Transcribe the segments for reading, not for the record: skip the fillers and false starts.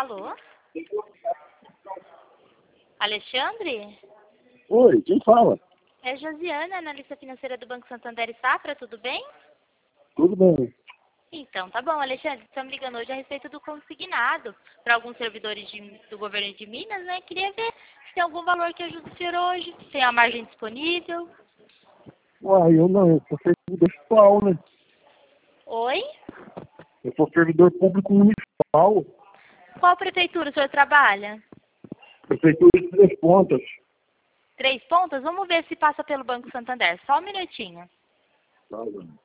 Alô? Alexandre? Oi, quem fala? É Josiana, analista financeira do Banco Santander e Safra, tudo bem? Tudo bem. Então, tá bom, Alexandre. Estamos ligando hoje a respeito do consignado para alguns servidores do governo de Minas, né? Queria ver se tem algum valor que ajude o senhor hoje, se tem a margem disponível. Uai, eu não, eu sou servidor municipal, né? Oi? Eu sou servidor público municipal, Qual prefeitura o senhor trabalha? prefeitura de Três Pontas. 3 pontas? Vamos ver se passa pelo Banco Santander. Só um minutinho. Tá, mano.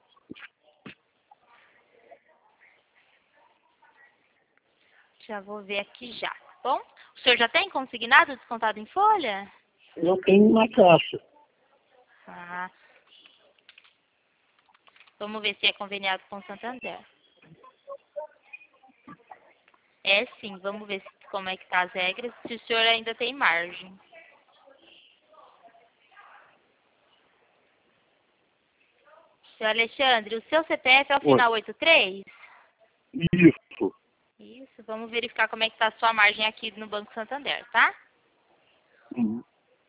Já vou ver aqui já, tá bom? O senhor já tem consignado descontado em folha? Eu tenho na caixa. Ah, vamos ver se é conveniado com o Santander. É sim, vamos ver como é que tá as regras, se o senhor ainda tem margem. Senhor Alexandre, o seu CPF é o Oi. final 83? Isso. Isso, vamos verificar como é que tá a sua margem aqui no Banco Santander, tá? Uhum.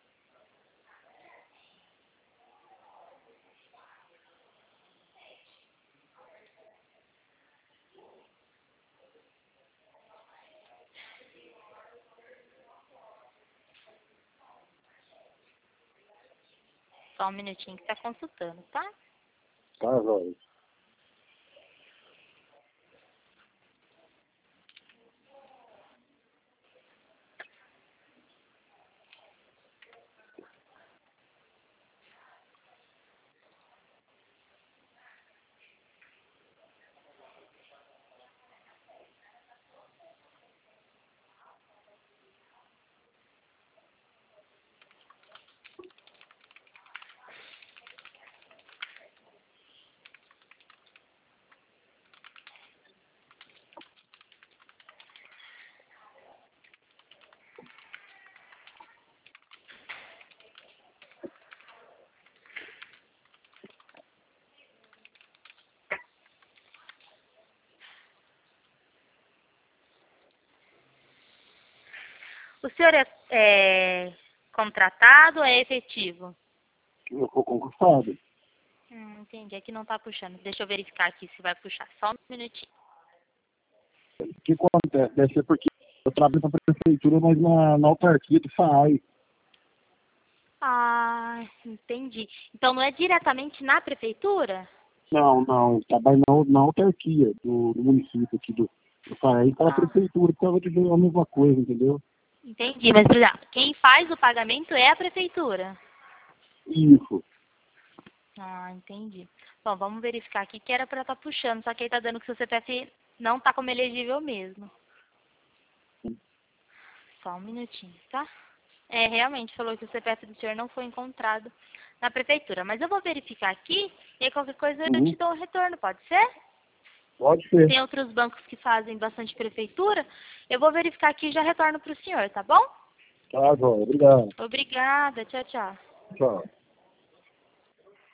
Só um minutinho que tá consultando, tá? Tá, velho. O senhor é contratado ou é efetivo? Eu sou concursado. Entendi, aqui não tá puxando. Deixa eu verificar aqui se vai puxar. Só um minutinho. O que acontece? Deve ser porque eu trabalho na prefeitura, mas na autarquia do FAI. Ah, entendi. Então não é diretamente na prefeitura? Não, eu trabalho na autarquia do município aqui do FAI, para a Ah, prefeitura, que tava de ver a mesma coisa, entendeu? entendi. Mas, por exemplo, quem faz o pagamento é a prefeitura. Isso. Ah, entendi. Bom, vamos verificar aqui que era para estar puxando, só que aí tá dando que seu CPF não tá como elegível mesmo. Só um minutinho, tá? É, realmente falou que o CPF do senhor não foi encontrado na prefeitura. Mas eu vou verificar aqui e aí qualquer coisa eu Uhum. te dou um retorno, pode ser? Pode ser. Tem outros bancos que fazem bastante prefeitura. Eu vou verificar aqui e já retorno para o senhor, tá bom? Tá, João. Obrigado. Obrigada, tchau, tchau. Tchau.